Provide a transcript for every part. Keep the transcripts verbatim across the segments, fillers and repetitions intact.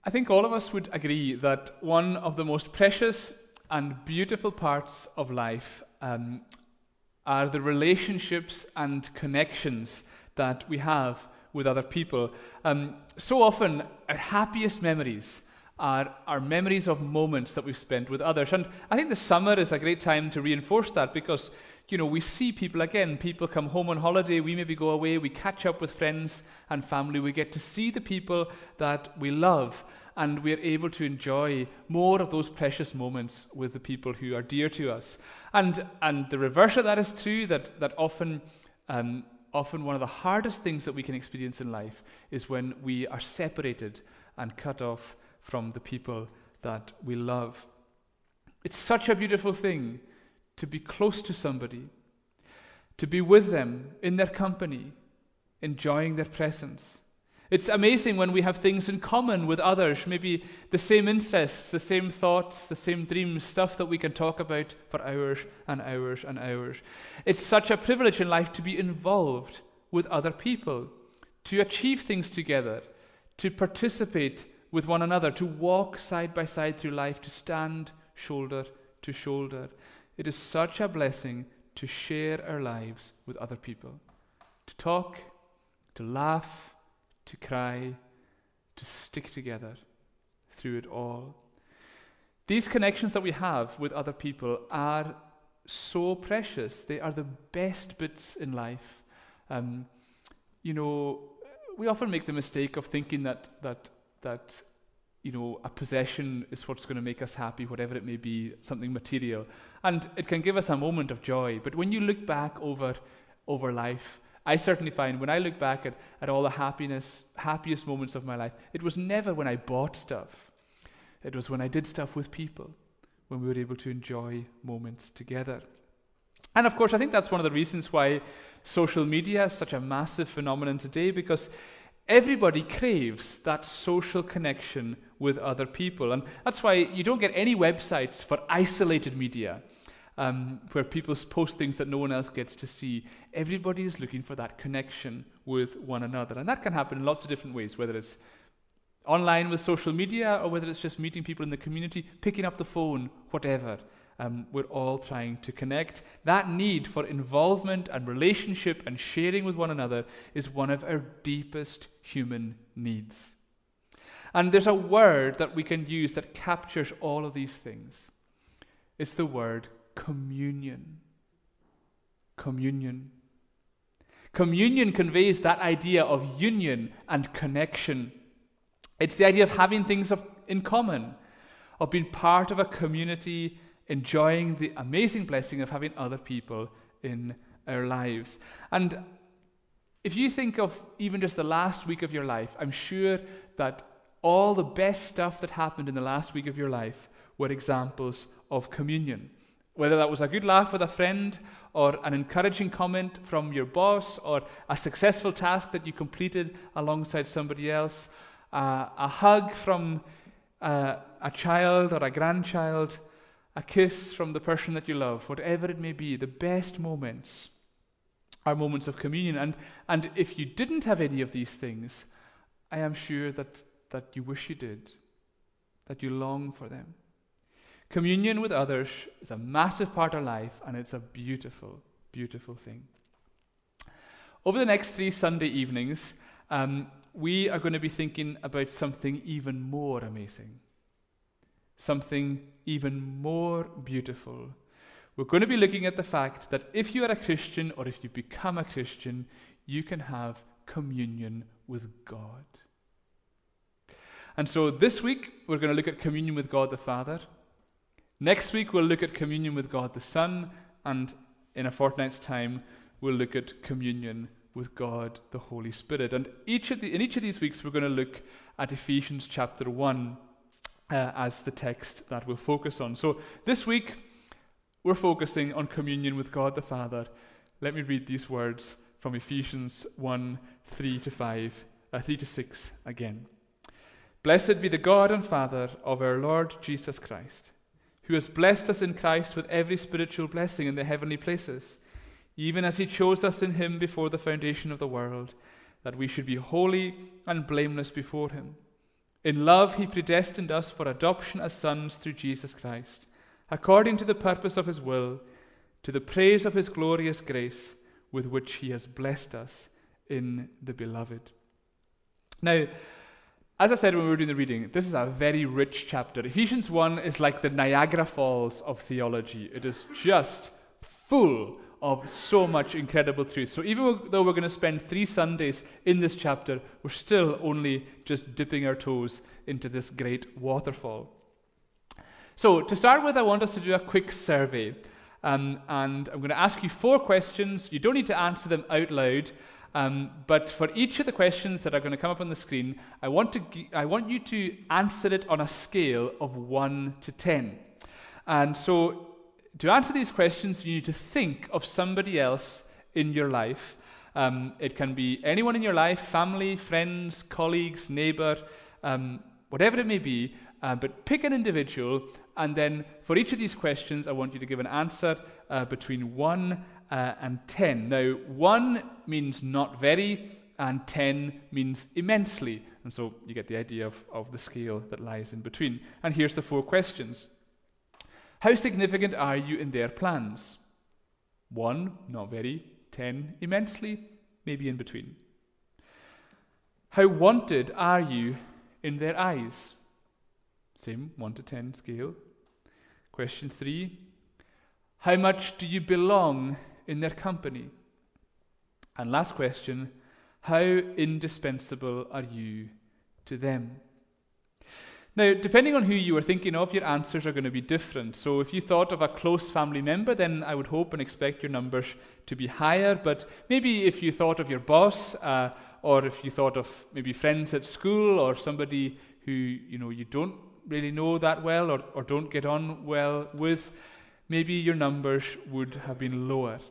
I think all of us would agree that one of the most precious and beautiful parts of life um, are the relationships and connections that we have with other people. Um, so often, our happiest memories are our memories of moments that we've spent with others. And I think the summer is a great time to reinforce that because, you know, we see people again, people come home on holiday, we maybe go away, we catch up with friends and family, we get to see the people that we love, and we're able to enjoy more of those precious moments with the people who are dear to us. And and the reverse of that is true, that, that often um, often one of the hardest things that we can experience in life is when we are separated and cut off from the people that we love. It's such a beautiful thing to be close to somebody, to be with them in their company, enjoying their presence. It's amazing when we have things in common with others, maybe the same interests, the same thoughts, the same dreams, stuff that we can talk about for hours and hours and hours. It's such a privilege in life to be involved with other people, to achieve things together, to participate with one another, to walk side by side through life, to stand shoulder to shoulder. It is such a blessing to share our lives with other people, to talk, to laugh, to cry, to stick together through it all. These connections that we have with other people are so precious. They are the best bits in life. Um, you know, we often make the mistake of thinking that that that you know a possession is what's going to make us happy, whatever it may be, something material, and it can give us a moment of joy. But when you look back over over life, I certainly find when I look back at, at all the happiness, happiest moments of my life, it was never when I bought stuff. It was when I did stuff with people, when we were able to enjoy moments together. And of course, I think that's one of the reasons why social media is such a massive phenomenon today, because everybody craves that social connection with other people. And that's why you don't get any websites for isolated media, um, where people post things that no one else gets to see. Everybody is looking for that connection with one another. And that can happen in lots of different ways, whether it's online with social media or whether it's just meeting people in the community, picking up the phone, whatever. Um, we're all trying to connect. That need for involvement and relationship and sharing with one another is one of our deepest human needs. And there's a word that we can use that captures all of these things. It's the word communion. Communion. Communion conveys that idea of union and connection. It's the idea of having things of, in common, of being part of a community, enjoying the amazing blessing of having other people in our lives. And if you think of even just the last week of your life, I'm sure that all the best stuff that happened in the last week of your life were examples of communion. Whether that was a good laugh with a friend, or an encouraging comment from your boss, or a successful task that you completed alongside somebody else, uh, a hug from uh, a child or a grandchild, a kiss from the person that you love, whatever it may be, the best moments are moments of communion. And and if you didn't have any of these things, I am sure that, that you wish you did, that you long for them. Communion with others is a massive part of life, and it's a beautiful, beautiful thing. Over the next three Sunday evenings, um, we are going to be thinking about something even more amazing, something even more beautiful. We're going to be looking at the fact that if you are a Christian, or if you become a Christian, you can have communion with God. And so this week, we're going to look at communion with God the Father. Next week, we'll look at communion with God the Son. And in a fortnight's time, we'll look at communion with God the Holy Spirit. And each of the, in each of these weeks, we're going to look at Ephesians chapter one uh, as the text that we'll focus on. So this week, we're focusing on communion with God the Father. Let me read these words from Ephesians one, three to five, uh, three to six again. Blessed be the God and Father of our Lord Jesus Christ, who has blessed us in Christ with every spiritual blessing in the heavenly places, even as he chose us in him before the foundation of the world, that we should be holy and blameless before him. In love he predestined us for adoption as sons through Jesus Christ, according to the purpose of his will, to the praise of his glorious grace, with which he has blessed us in the Beloved. Now, as I said when we were doing the reading, this is a very rich chapter. Ephesians one is like the Niagara Falls of theology. It is just full of so much incredible truth. So even though we're going to spend three Sundays in this chapter, we're still only just dipping our toes into this great waterfall. So to start with, I want us to do a quick survey. Um, and I'm going to ask you four questions. You don't need to answer them out loud. Um, but for each of the questions that are going to come up on the screen, I want to g- I want you to answer it on a scale of one to ten. And so to answer these questions, you need to think of somebody else in your life. Um, it can be anyone in your life, family, friends, colleagues, neighbor, um, whatever it may be, uh, but pick an individual, and then for each of these questions, I want you to give an answer uh, between one uh, and ten. Now, one means not very, and ten means immensely. And so you get the idea of, of the scale that lies in between. And here's the four questions. How significant are you in their plans? One, not very. Ten, immensely. Maybe in between. How wanted are you in their eyes? Same, one to ten scale. Question three. How much do you belong in their company? And last question. How indispensable are you to them? Now, depending on who you are thinking of, your answers are going to be different. So if you thought of a close family member, then I would hope and expect your numbers to be higher. But maybe if you thought of your boss, uh, or if you thought of maybe friends at school, or somebody who you know you don't really know that well, or, or don't get on well with, maybe your numbers would have been lower.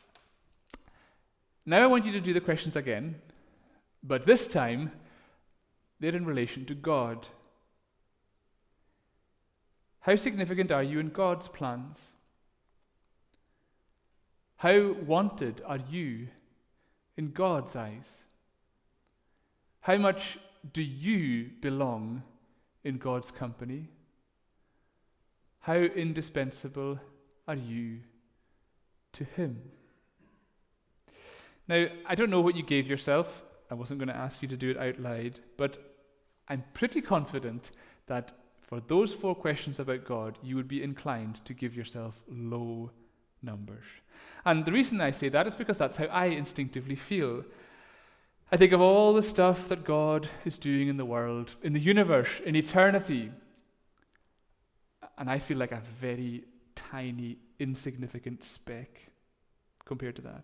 Now I want you to do the questions again, but this time they're in relation to God. How significant are you in God's plans? How wanted are you in God's eyes? How much do you belong in God's company? How indispensable are you to Him? Now, I don't know what you gave yourself. I wasn't going to ask you to do it out loud, but I'm pretty confident that for those four questions about God, you would be inclined to give yourself low numbers. And the reason I say that is because that's how I instinctively feel. I think of all the stuff that God is doing in the world, in the universe, in eternity, and I feel like a very tiny, insignificant speck compared to that.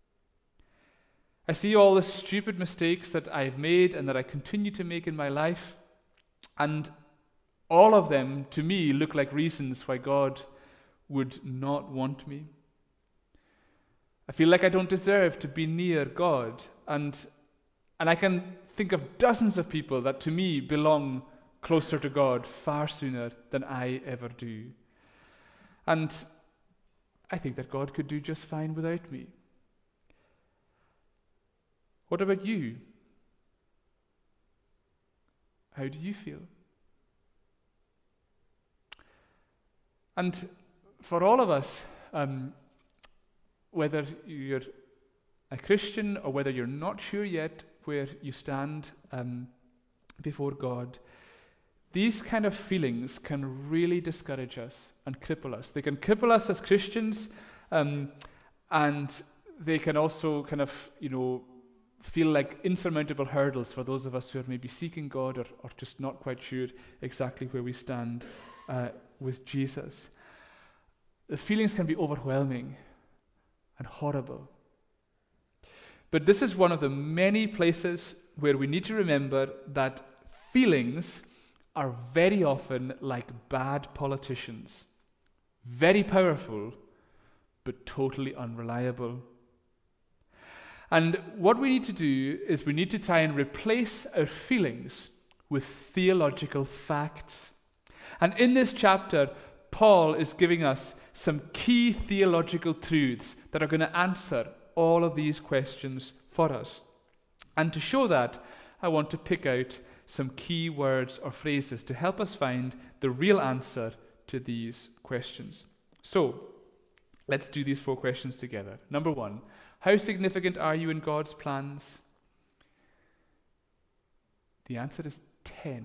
I see all the stupid mistakes that I've made and that I continue to make in my life, and all of them, to me, look like reasons why God would not want me. I feel like I don't deserve to be near God, and and I can think of dozens of people that to me belong closer to God far sooner than I ever do. And I think that God could do just fine without me. What about you? How do you feel? And for all of us, um, whether you're a Christian or whether you're not sure yet where you stand um, before God, these kind of feelings can really discourage us and cripple us. They can cripple us as Christians, um, and they can also kind of, you know, feel like insurmountable hurdles for those of us who are maybe seeking God or, or just not quite sure exactly where we stand uh, with Jesus. The feelings can be overwhelming and horrible. But this is one of the many places where we need to remember that feelings are very often like bad politicians. Very powerful, but totally unreliable. And what we need to do is we need to try and replace our feelings with theological facts. And in this chapter, Paul is giving us some key theological truths that are going to answer all of these questions for us. And to show that, I want to pick out some key words or phrases to help us find the real answer to these questions. So, let's do these four questions together. Number one, how significant are you in God's plans? The answer is ten.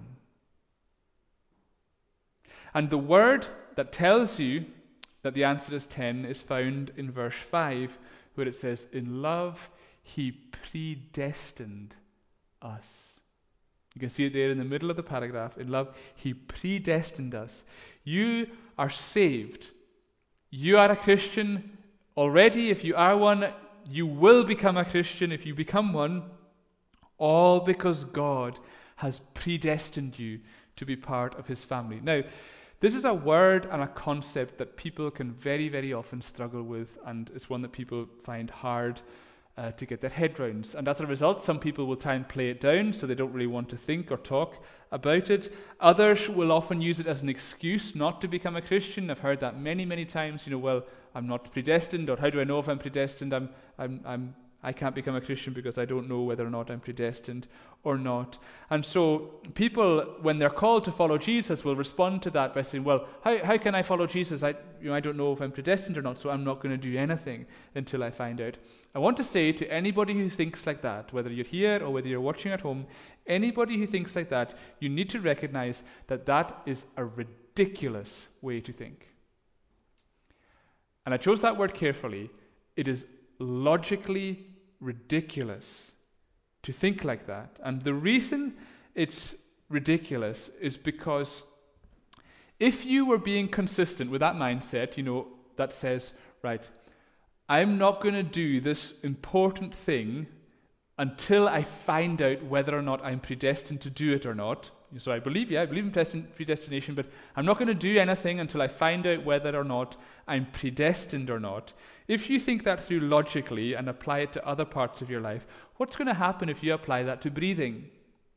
And the word that tells you that the answer is ten is found in verse five, where it says, in love he predestined us. You can see it there in the middle of the paragraph. In love he predestined us. You are saved. You are a Christian already. If you are one, you will become a Christian if you become one, all because God has predestined you to be part of his family. Now, this is a word and a concept that people can very, very often struggle with, and it's one that people find hard uh, to get their head round. And as a result, some people will try and play it down, so they don't really want to think or talk about it. Others will often use it as an excuse not to become a Christian. I've heard that many, many times. You know, well, I'm not predestined, or how do I know if I'm predestined? I'm, I'm, I'm I can't become a Christian because I don't know whether or not I'm predestined or not. And so people, when they're called to follow Jesus, will respond to that by saying, well, how, how can I follow Jesus? I, you know, I don't know if I'm predestined or not, so I'm not going to do anything until I find out. I want to say to anybody who thinks like that, whether you're here or whether you're watching at home, anybody who thinks like that, you need to recognize that that is a ridiculous way to think. And I chose that word carefully. It is logically ridiculous to think like that. And the reason it's ridiculous is because if you were being consistent with that mindset, you know, that says, right, I'm not going to do this important thing until I find out whether or not I'm predestined to do it or not. So I believe, yeah, I believe in predestination, but I'm not going to do anything until I find out whether or not I'm predestined or not. If you think that through logically and apply it to other parts of your life, what's going to happen if you apply that to breathing?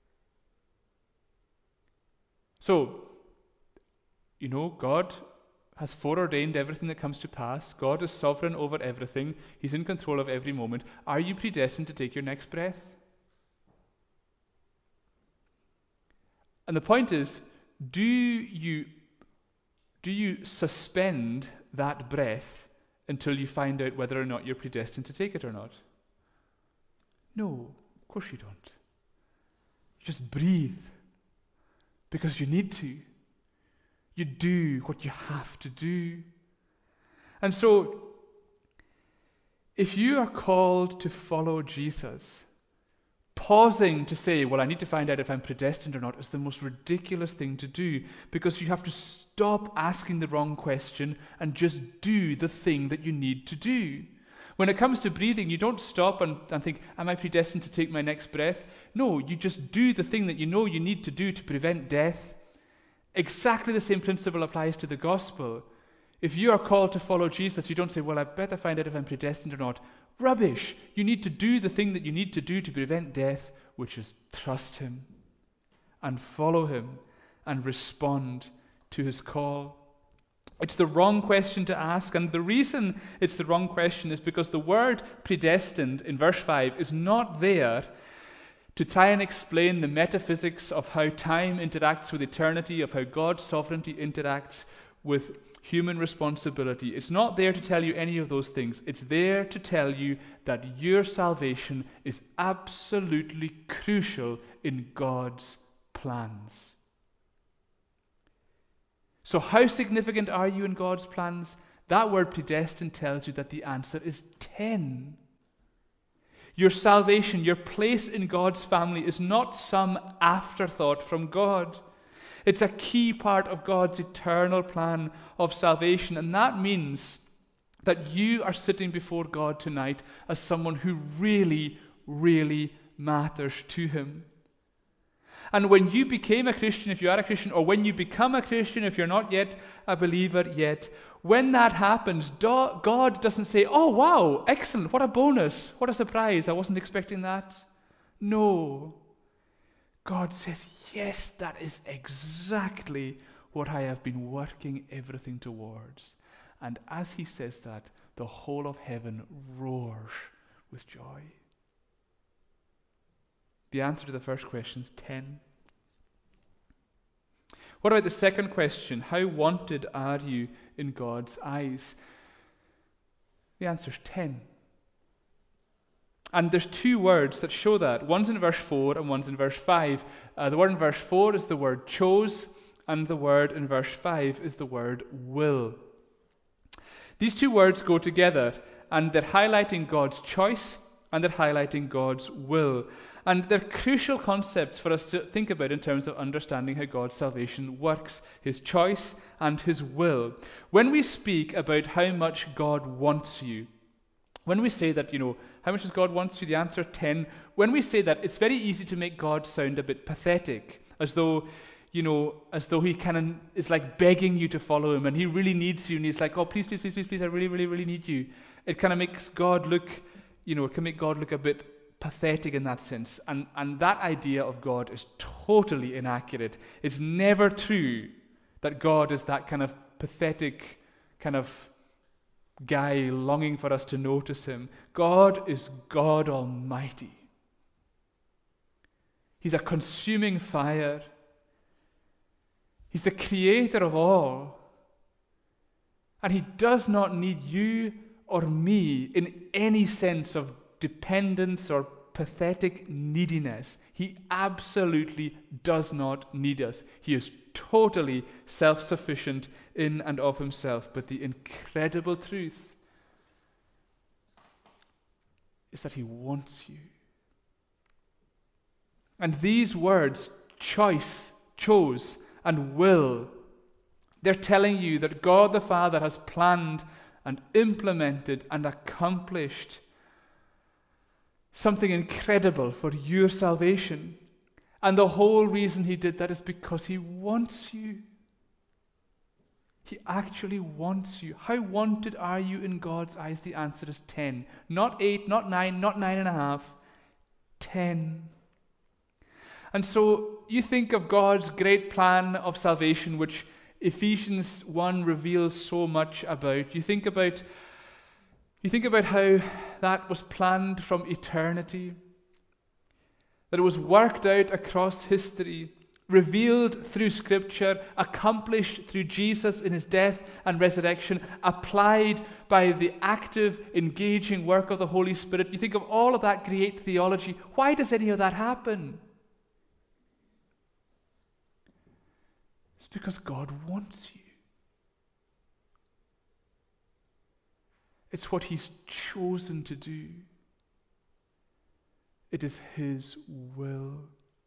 So, you know, God has foreordained everything that comes to pass. God is sovereign over everything. He's in control of every moment. Are you predestined to take your next breath? And the point is, do you do you suspend that breath until you find out whether or not you're predestined to take it or not? No, of course you don't. You just breathe because you need to. You do what you have to do. And so, if you are called to follow Jesus, pausing to say, well, I need to find out if I'm predestined or not, is the most ridiculous thing to do, because you have to stop asking the wrong question and just do the thing that you need to do. When it comes to breathing, you don't stop and, and think, am I predestined to take my next breath? No, you just do the thing that you know you need to do to prevent death. Exactly the same principle applies to the gospel. If you are called to follow Jesus, you don't say, well, I better find out if I'm predestined or not. Rubbish! You need to do the thing that you need to do to prevent death, which is trust him and follow him and respond to his call. It's the wrong question to ask, and the reason it's the wrong question is because the word predestined in verse five is not there to try and explain the metaphysics of how time interacts with eternity, of how God's sovereignty interacts with human responsibility. It's not there to tell you any of those things. It's there to tell you that your salvation is absolutely crucial in God's plans. So how significant are you in God's plans? That word predestined tells you that the answer is ten. Your salvation, your place in God's family, is not some afterthought from God. It's a key part of God's eternal plan of salvation, and that means that you are sitting before God tonight as someone who really, really matters to him. And when you became a Christian, if you are a Christian, or when you become a Christian, if you're not yet a believer yet, when that happens, God doesn't say, oh wow, excellent, what a bonus, what a surprise, I wasn't expecting that. No. God says, yes, that is exactly what I have been working everything towards. And as he says that, the whole of heaven roars with joy. The answer to the first question is ten. What about the second question? How wanted are you in God's eyes? The answer is ten. And there's two words that show that. One's in verse four and one's in verse five. Uh, the word in verse four is the word chose, and the word in verse five is the word will. These two words go together, and they're highlighting God's choice and they're highlighting God's will. And they're crucial concepts for us to think about in terms of understanding how God's salvation works, his choice and his will. When we speak about how much God wants you, when we say that, you know, how much does God want you? The answer, ten. When we say that, it's very easy to make God sound a bit pathetic, as though, you know, as though he kind of is like begging you to follow him and he really needs you and he's like, oh, please, please, please, please, please, I really, really, really need you. It kind of makes God look, you know, it can make God look a bit pathetic in that sense. And, and that idea of God is totally inaccurate. It's never true that God is that kind of pathetic kind of guy longing for us to notice him. God is God Almighty. He's a consuming fire. He's the creator of all. And he does not need you or me in any sense of dependence or pathetic neediness. He absolutely does not need us. He is totally self-sufficient in and of himself. But the incredible truth is that he wants you. And these words, choice, chose, and will, they're telling you that God the Father has planned and implemented and accomplished something incredible for your salvation. And the whole reason he did that is because he wants you. He actually wants you. How wanted are you in God's eyes? The answer is ten. Not eight, not nine, not nine and a half. Ten. And so you think of God's great plan of salvation, which Ephesians one reveals so much about. You think about you think about how that was planned from eternity, that it was worked out across history, revealed through Scripture, accomplished through Jesus in his death and resurrection, applied by the active, engaging work of the Holy Spirit. You think of all of that great theology. Why does any of that happen? It's because God wants you. It's what he's chosen to do. It is his will.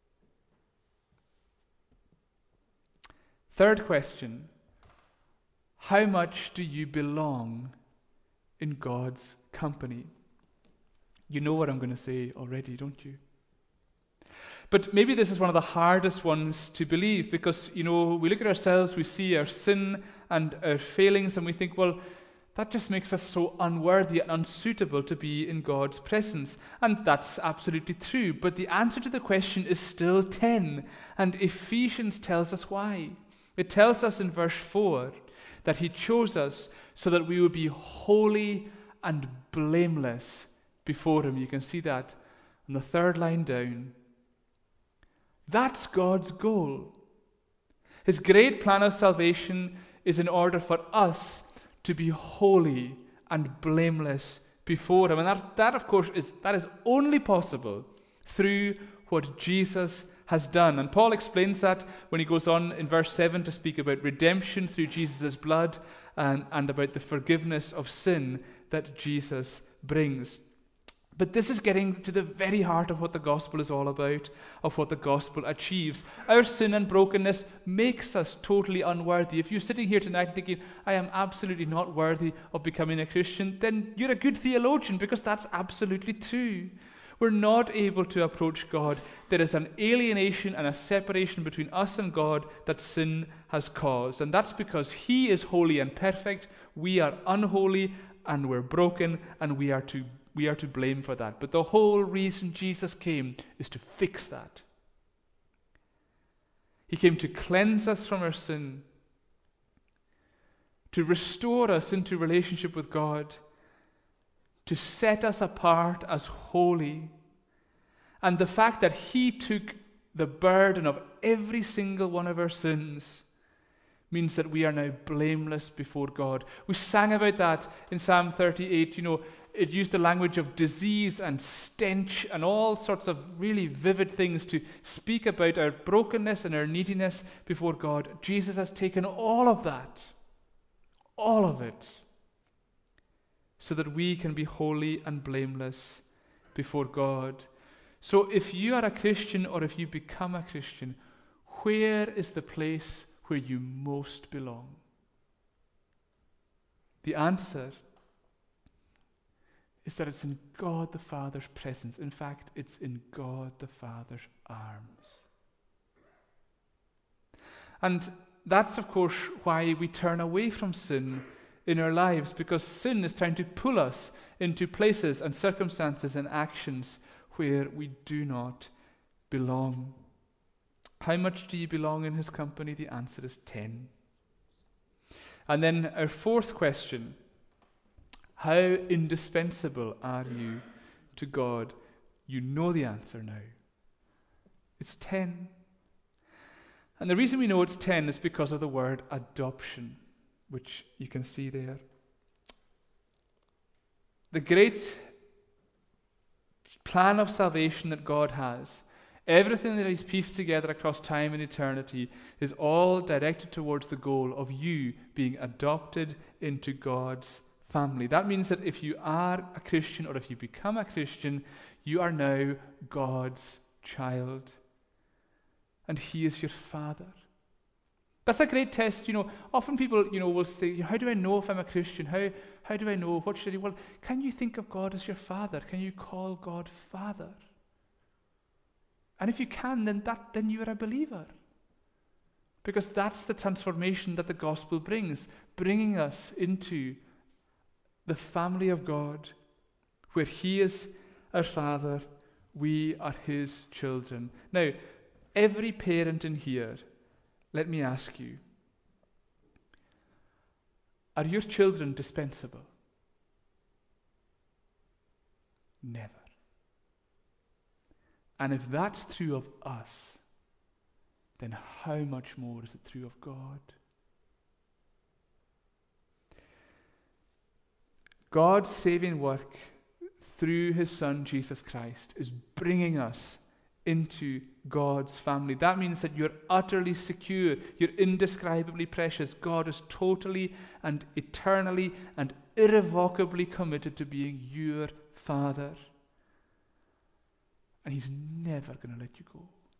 Third question. How much do you belong in God's company? You know what I'm going to say already, don't you? But maybe this is one of the hardest ones to believe because, you know, we look at ourselves, we see our sin and our failings, and we think, well, that just makes us so unworthy and unsuitable to be in God's presence. And that's absolutely true. But the answer to the question is still ten. And Ephesians tells us why. It tells us in verse four that he chose us so that we would be holy and blameless before him. You can see that on the third line down. That's God's goal. His great plan of salvation is in order for us to be holy and blameless before him. And that, that of course, is that is only possible through what Jesus has done. And Paul explains that when he goes on in verse seven to speak about redemption through Jesus' blood and, and about the forgiveness of sin that Jesus brings. But this is getting to the very heart of what the gospel is all about, of what the gospel achieves. Our sin and brokenness makes us totally unworthy. If you're sitting here tonight thinking, I am absolutely not worthy of becoming a Christian, then you're a good theologian, because that's absolutely true. We're not able to approach God. There is an alienation and a separation between us and God that sin has caused. And that's because he is holy and perfect. We are unholy and we're broken, and we are to We are to blame for that. But the whole reason Jesus came is to fix that. He came to cleanse us from our sin, to restore us into relationship with God, to set us apart as holy. And the fact that he took the burden of every single one of our sins means that we are now blameless before God. We sang about that in Psalm thirty-eight. You know, it used the language of disease and stench and all sorts of really vivid things to speak about our brokenness and our neediness before God. Jesus has taken all of that, all of it, so that we can be holy and blameless before God. So if you are a Christian, or if you become a Christian, where is the place where you most belong? The answer is that it's in God the Father's presence. In fact, it's in God the Father's arms. And that's, of course, why we turn away from sin in our lives, because sin is trying to pull us into places and circumstances and actions where we do not belong. How much do you belong in his company? The answer is ten. And then our fourth question: how indispensable are you to God? You know the answer now. It's ten. And the reason we know it's ten is because of the word adoption, which you can see there. The great plan of salvation that God has, everything that he's pieced together across time and eternity, is all directed towards the goal of you being adopted into God's family. That means that if you are a Christian, or if you become a Christian, you are now God's child. And he is your Father. That's a great test. You know, often people, you know, will say, how do I know if I'm a Christian? How how do I know? What should I do? Well, can you think of God as your Father? Can you call God Father? And if you can, then that then you are a believer. Because that's the transformation that the gospel brings, bringing us into the family of God, where he is our Father, we are his children. Now, every parent in here, let me ask you, are your children dispensable? Never. And if that's true of us, then how much more is it true of God? God's saving work through his Son Jesus Christ is bringing us into God's family. That means that you're utterly secure, you're indescribably precious. God is totally and eternally and irrevocably committed to being your Father. And he's never going to let you go.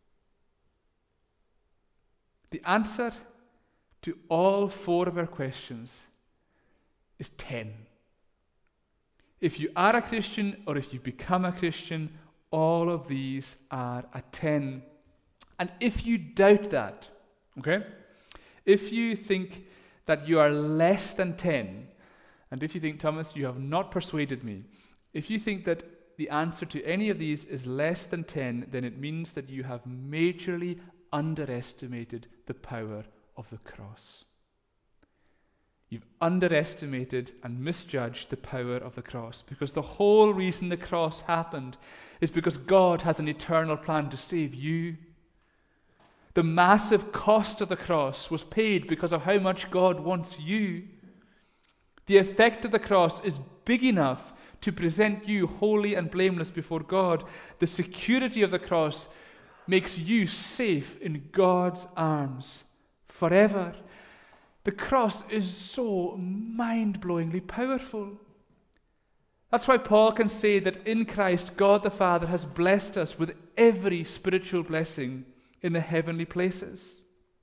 The answer to all four of our questions is ten. If you are a Christian, or if you become a Christian, all of these are a ten. And if you doubt that, okay, if you think that you are less than ten, and if you think, Thomas, you have not persuaded me, if you think that the answer to any of these is less than ten, then it means that you have majorly underestimated the power of the cross. You've underestimated and misjudged the power of the cross, because the whole reason the cross happened is because God has an eternal plan to save you. The massive cost of the cross was paid because of how much God wants you. The effect of the cross is big enough to present you holy and blameless before God. The security of the cross makes you safe in God's arms forever. The cross is so mind-blowingly powerful. That's why Paul can say that in Christ, God the Father has blessed us with every spiritual blessing in the heavenly places.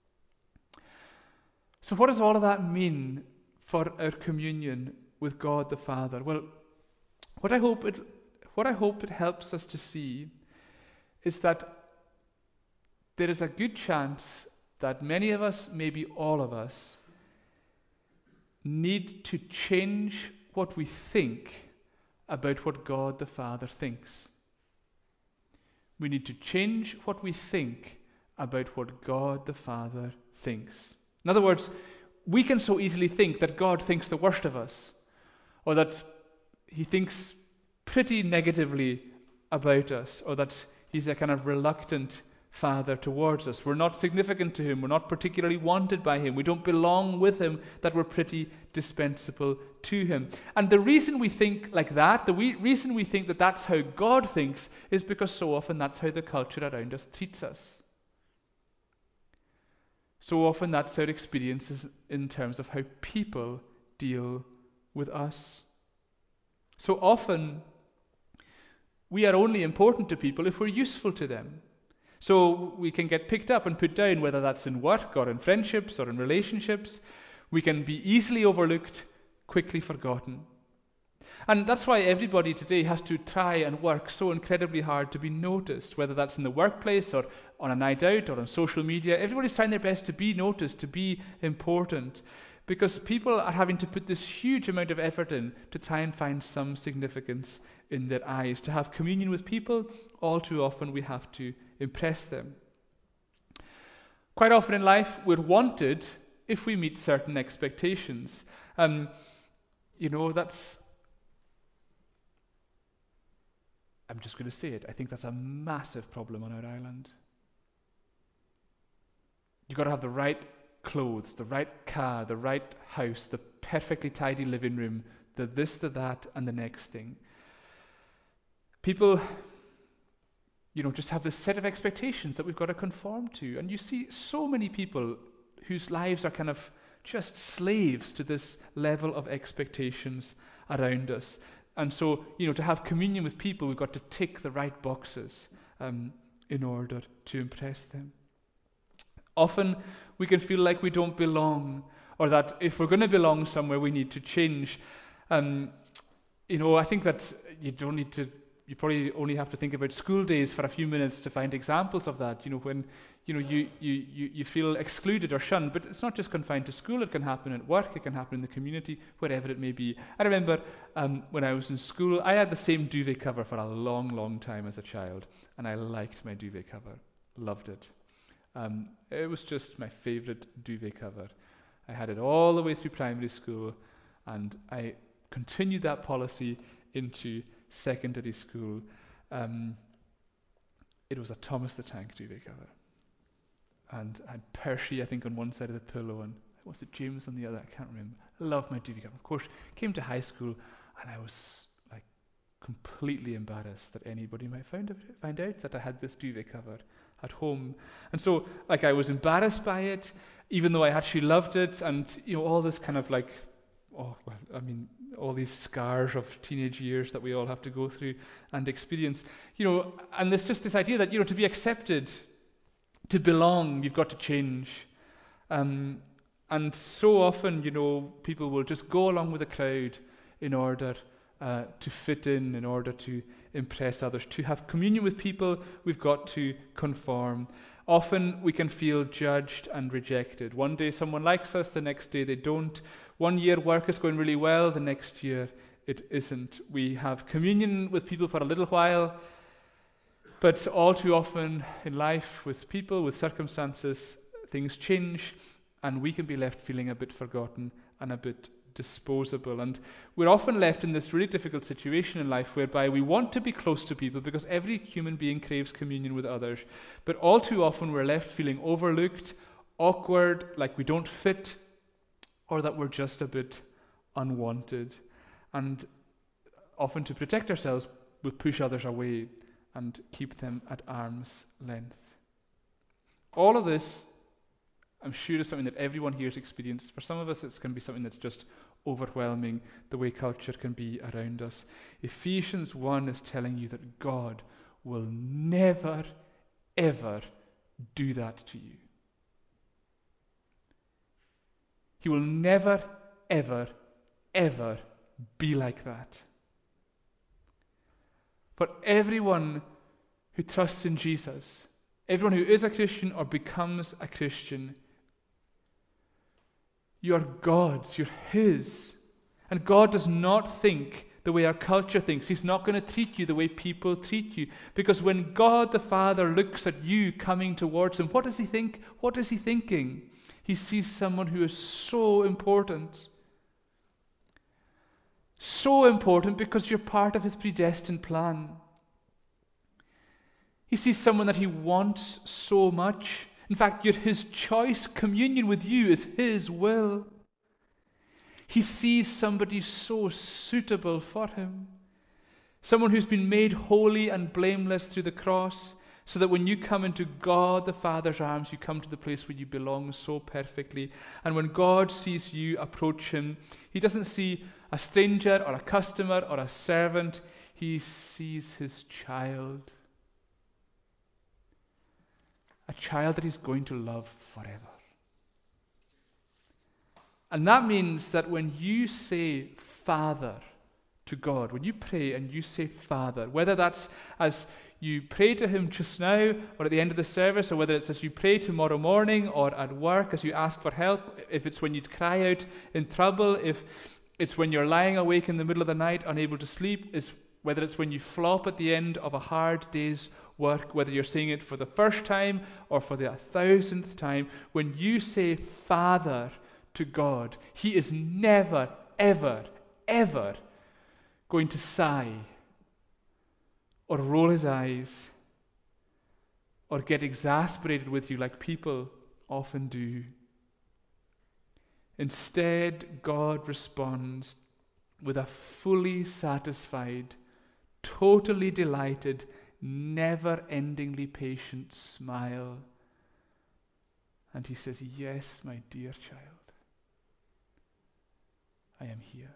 So what does all of that mean for our communion with God the Father? Well, what I hope it, what I hope it helps us to see is that there is a good chance that many of us, maybe all of us, need to change what we think about what God the Father thinks. We need to change what we think about what God the Father thinks. In other words, we can so easily think that God thinks the worst of us, or that he thinks pretty negatively about us, or that he's a kind of reluctant Father towards us. We're not significant to him. We're not particularly wanted by him. We don't belong with him, that we're pretty dispensable to him. And the reason we think like that, the we, reason we think that that's how God thinks, is because so often that's how the culture around us treats us. So often that's our experiences in terms of how people deal with us. So often we are only important to people if we're useful to them. So we can get picked up and put down, whether that's in work or in friendships or in relationships. We can be easily overlooked, quickly forgotten. And that's why everybody today has to try and work so incredibly hard to be noticed, whether that's in the workplace or on a night out or on social media. Everybody's trying their best to be noticed, to be important, because people are having to put this huge amount of effort in to try and find some significance in their eyes. To have communion with people, all too often we have to impress them. Quite often in life, we're wanted if we meet certain expectations. Um, you know, that's... I'm just going to say it. I think that's a massive problem on our island. You've got to have the right clothes, the right car, the right house, the perfectly tidy living room, the this, the that, and the next thing. People, you know, just have this set of expectations that we've got to conform to. And you see so many people whose lives are kind of just slaves to this level of expectations around us. And so, you know, to have communion with people, we've got to tick the right boxes um, in order to impress them. Often we can feel like we don't belong, or that if we're going to belong somewhere, we need to change. Um, you know, I think that you don't need to, you probably only have to think about school days for a few minutes to find examples of that. You know, when you know you, you, you, you feel excluded or shunned, but it's not just confined to school. It can happen at work, it can happen in the community, wherever it may be. I remember um, when I was in school, I had the same duvet cover for a long, long time as a child, and I liked my duvet cover, loved it. Um, it was just my favourite duvet cover. I had it all the way through primary school, and I continued that policy into secondary school. Um, it was a Thomas the Tank duvet cover. And I had Percy, I think, on one side of the pillow, and was it James on the other? I can't remember. I loved my duvet cover. Of course, came to high school, and I was like completely embarrassed that anybody might find, find out that I had this duvet cover at home. And so, like, I was embarrassed by it, even though I actually loved it, and, you know, all this kind of like, oh, well, I mean, all these scars of teenage years that we all have to go through and experience, you know, and there's just this idea that, you know, to be accepted, to belong, you've got to change. Um, and so often, you know, people will just go along with the crowd in order uh, to fit in, in order to impress others. To have communion with people, we've got to conform. Often we can feel judged and rejected. One day someone likes us, the next day they don't. One year work is going really well, the next year it isn't. We have communion with people for a little while, but all too often in life, with people, with circumstances, things change, and we can be left feeling a bit forgotten and a bit disposable. And we're often left in this really difficult situation in life whereby we want to be close to people because every human being craves communion with others, but all too often we're left feeling overlooked, awkward, like we don't fit, or that we're just a bit unwanted. And often, to protect ourselves, we'll push others away and keep them at arm's length. All of this, I'm sure, is something that everyone here has experienced. For some of us, it's going to be something that's just overwhelming, the way culture can be around us. Ephesians one is telling you that God will never, ever do that to you. He will never, ever, ever be like that. For everyone who trusts in Jesus, everyone who is a Christian or becomes a Christian, you are God's, you're His. And God does not think the way our culture thinks. He's not going to treat you the way people treat you. Because when God the Father looks at you coming towards Him, what does He think? What is He thinking? He sees someone who is so important. So important because you're part of His predestined plan. He sees someone that he wants so much. In fact, you're his choice. Communion with you is his will. He sees somebody so suitable for him. Someone who's been made holy and blameless through the cross, so that when you come into God the Father's arms, you come to the place where you belong so perfectly. And when God sees you approach him, he doesn't see a stranger or a customer or a servant. He sees his child. A child that he's going to love forever. And that means that when you say Father to God, when you pray and you say Father, whether that's as you pray to him just now or at the end of the service, or whether it's as you pray tomorrow morning or at work as you ask for help, if it's when you cry out in trouble, if it's when you're lying awake in the middle of the night unable to sleep, is whether it's when you flop at the end of a hard day's work, whether you're saying it for the first time or for the thousandth time, when you say Father to God, he is never, ever, ever going to sigh or roll his eyes or get exasperated with you like people often do. Instead, God responds with a fully satisfied, totally delighted, never-endingly patient smile. And he says, "Yes, my dear child, I am here."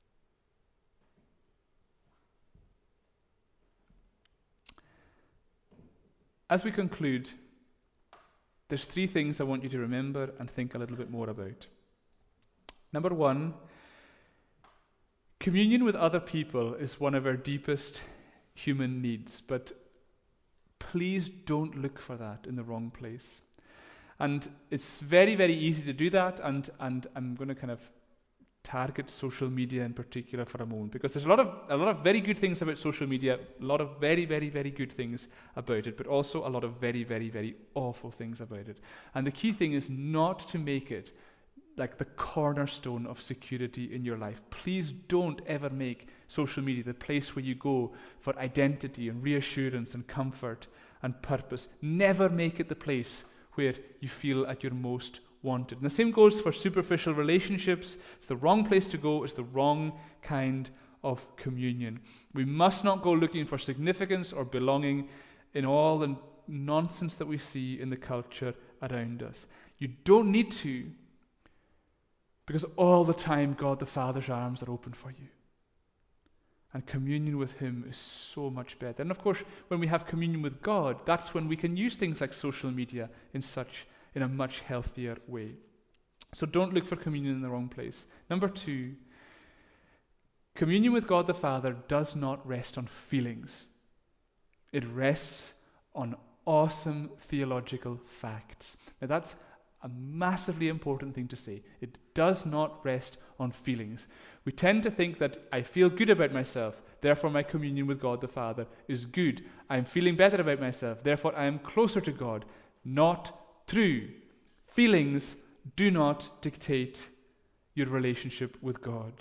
As we conclude, there's three things I want you to remember and think a little bit more about. Number one, communion with other people is one of our deepest human needs, but please don't look for that in the wrong place. And it's very, very easy to do that, and, and I'm going to kind of target social media in particular for a moment, because there's a lot of a lot of very good things about social media, a lot of very, very, very good things about it, but also a lot of very, very, very awful things about it. And the key thing is not to make it like the cornerstone of security in your life. Please don't ever make social media the place where you go for identity and reassurance and comfort and purpose. Never make it the place where you feel at your most wanted. And the same goes for superficial relationships. It's the wrong place to go. It's the wrong kind of communion. We must not go looking for significance or belonging in all the nonsense that we see in the culture around us. You don't need to, because all the time God the Father's arms are open for you. And communion with him is so much better. And of course, when we have communion with God, that's when we can use things like social media in such in a much healthier way. So don't look for communion in the wrong place. Number two, communion with God the Father does not rest on feelings. It rests on awesome theological facts. Now that's a massively important thing to say. It does not rest on feelings. We tend to think that I feel good about myself, therefore my communion with God the Father is good. I'm feeling better about myself, therefore I am closer to God. Not true. Feelings do not dictate your relationship with God.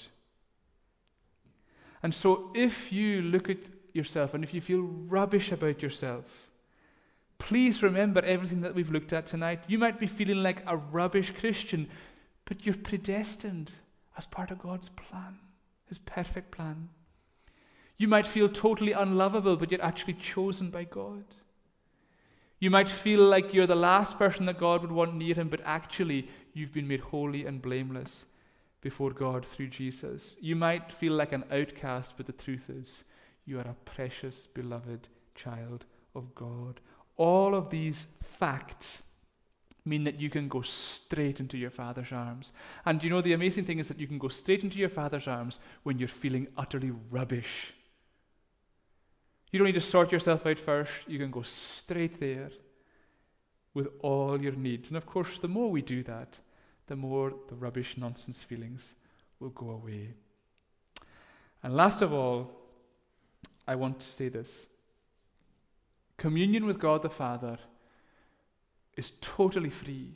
And so if you look at yourself and if you feel rubbish about yourself, please remember everything that we've looked at tonight. You might be feeling like a rubbish Christian, but you're predestined as part of God's plan, his perfect plan. You might feel totally unlovable, but you're actually chosen by God. You might feel like you're the last person that God would want near him, but actually you've been made holy and blameless before God through Jesus. You might feel like an outcast, but the truth is you are a precious, beloved child of God. All of these facts mean that you can go straight into your Father's arms. And you know, the amazing thing is that you can go straight into your Father's arms when you're feeling utterly rubbish. You don't need to sort yourself out first. You can go straight there with all your needs. And of course, the more we do that, the more the rubbish, nonsense feelings will go away. And last of all, I want to say this. Communion with God the Father is totally free,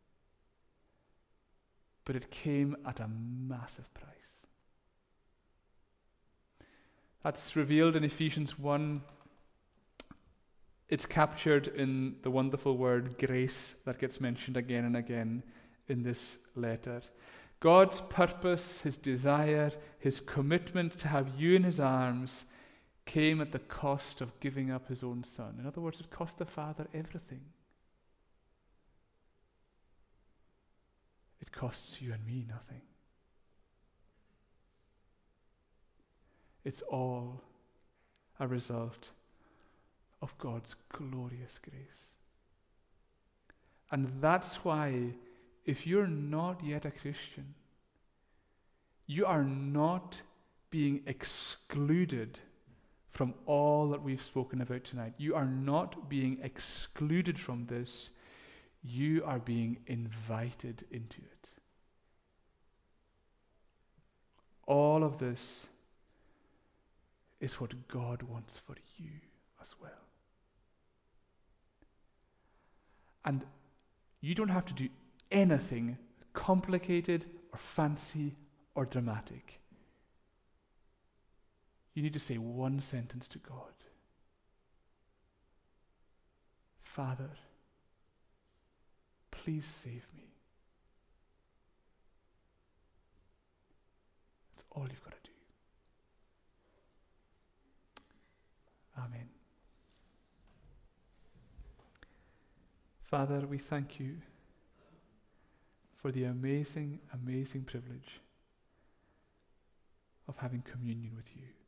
but it came at a massive price. That's revealed in Ephesians one. It's captured in the wonderful word grace that gets mentioned again and again in this letter. God's purpose, his desire, his commitment to have you in his arms came at the cost of giving up his own son. In other words, it cost the Father everything. It costs you and me nothing. It's all a result of God's glorious grace. And that's why, if you're not yet a Christian, you are not being excluded from all that we've spoken about tonight. You are not being excluded from this. You are being invited into it. All of this is what God wants for you as well. And you don't have to do anything complicated or fancy or dramatic. You need to say one sentence to God. Father, please save me. That's all you've got to do. Amen. Father, we thank you for the amazing, amazing privilege of having communion with you.